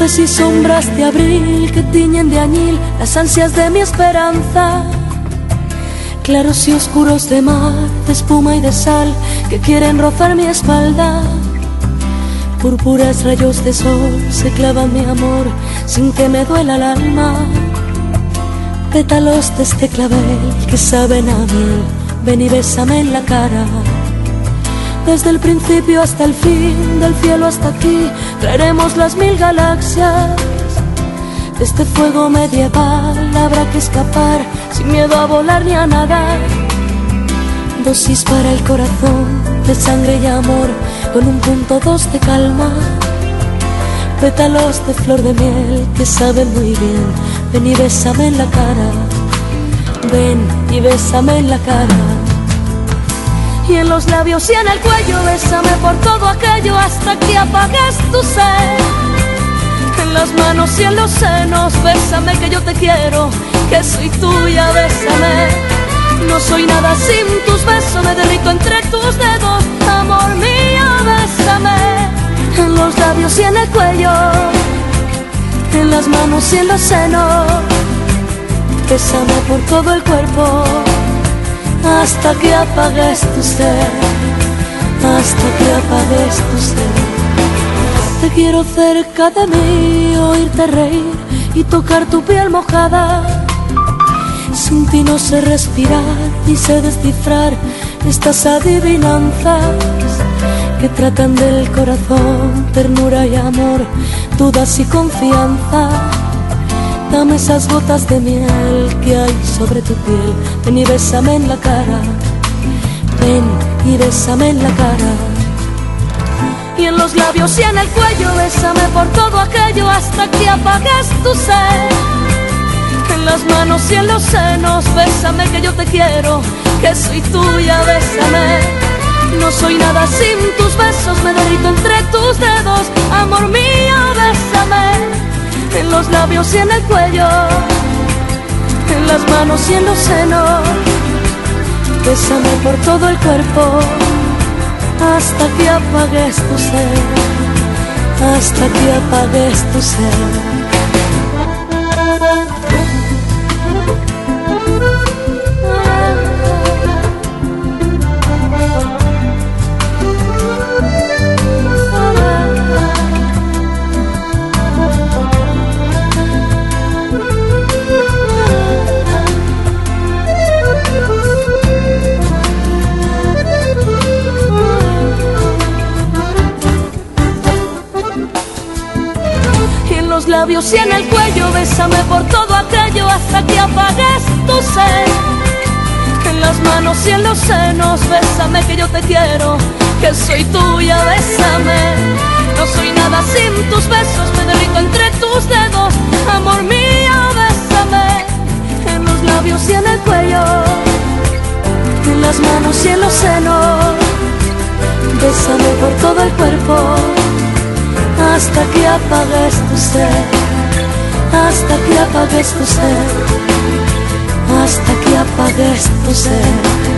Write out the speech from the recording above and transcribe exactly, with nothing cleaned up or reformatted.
Luces y sombras de abril que tiñen de añil las ansias de mi esperanza. Claros y oscuros de mar, de espuma y de sal que quieren rozar mi espalda. Púrpuras rayos de sol se clavan mi amor sin que me duela el alma. Pétalos de este clavel que saben a miel, ven y bésame en la cara. Desde el principio hasta el fin, del cielo hasta aquí, traeremos las mil galaxias. De este fuego medieval habrá que escapar, sin miedo a volar ni a nadar. Dosis para el corazón, de sangre y amor, con un punto dos de calma. Pétalos de flor de miel que saben muy bien, ven y bésame en la cara. Ven y bésame en la cara. Y en los labios y en el cuello, bésame por todo aquello hasta que apagues tu sed. En las manos y en los senos, bésame que yo te quiero, que soy tuya, bésame. No soy nada sin tus besos, me derrito entre tus dedos, amor mío, bésame. En los labios y en el cuello, en las manos y en los senos, bésame por todo el cuerpo hasta que apagues tu sed, hasta que apagues tu sed. Te quiero cerca de mí, oírte reír y tocar tu piel mojada. Sin ti no sé respirar ni sé descifrar estas adivinanzas que tratan del corazón, ternura y amor, dudas y confianza. Dame esas gotas de miel que hay sobre tu piel, ven y bésame en la cara, ven y bésame en la cara. Y en los labios y en el cuello, bésame por todo aquello hasta que apagues tu sed. En las manos y en los senos, bésame que yo te quiero, que soy tuya, bésame. No soy nada sin tus besos, me derrito entre tus dedos, amor mío, bésame. En los labios y en el cuello, en las manos y en los senos, bésame por todo el cuerpo hasta que apagues tu sed, hasta que apagues tu sed. En los labios y en el cuello, bésame por todo aquello hasta que apagues tu sed. En las manos y en los senos, bésame que yo te quiero, que soy tuya, bésame. No soy nada sin tus besos, me derrito entre tus dedos, amor mío, bésame. En los labios y en el cuello, en las manos y en los senos, bésame por todo el cuerpo hasta que apagues tu sed, hasta que apagues tu sed, hasta que apagues tu sed.